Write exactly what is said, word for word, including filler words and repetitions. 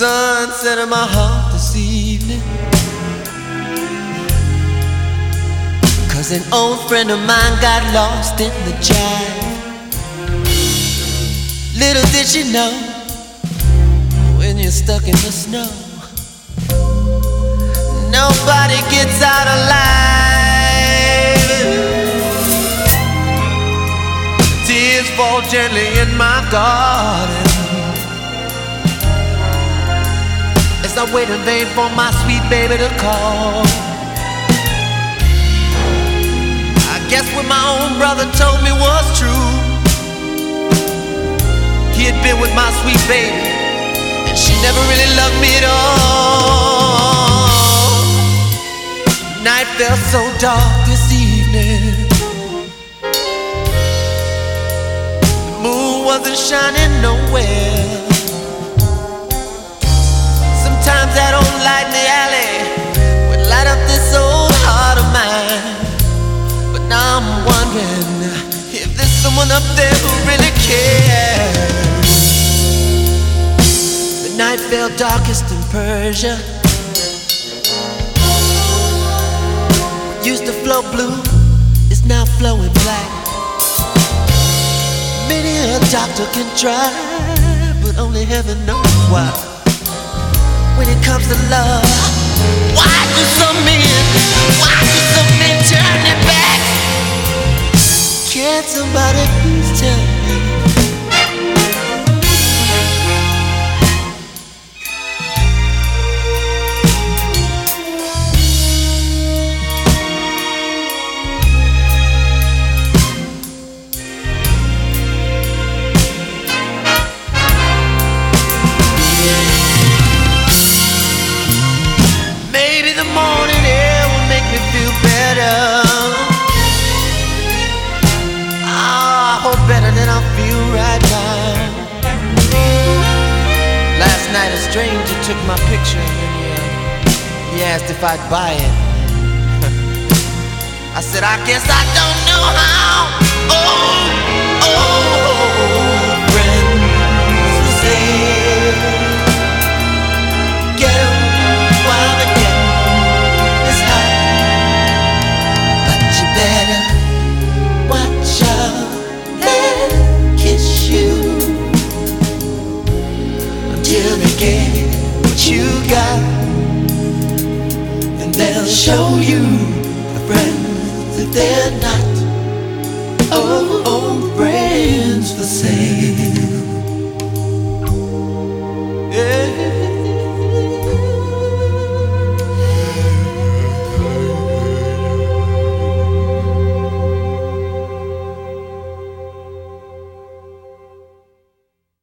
sunset in my heart this evening, 'cause an old friend of mine got lost in the jive. Little did she know, when you're stuck in the snow, nobody gets out alive. Tears fall gently in my garden as I wait in vain for my sweet baby to call. I guess what my own brother told me was true. He had been with my sweet baby, and she never really loved me at all. Night felt so dark this evening, the moon wasn't shining nowhere. Sometimes that old light in the alley would light up this old heart of mine. But now I'm wondering if there's someone up there who really cares. The night fell darkest in Persia. What used to flow blue is now flowing black. Many a doctor can try, but only heaven knows why. When it comes to love, why do some men, why do some men turn their backs? Can't somebody please tell me? Better than I feel right now. Last night a stranger took my picture and yeah, he asked if I'd buy it. I said, I guess I don't know how. Oh, oh, friends will say, get 'em while the getting is hot, but you better watch out. Until they get what you got, and they'll show you the friends that they're not.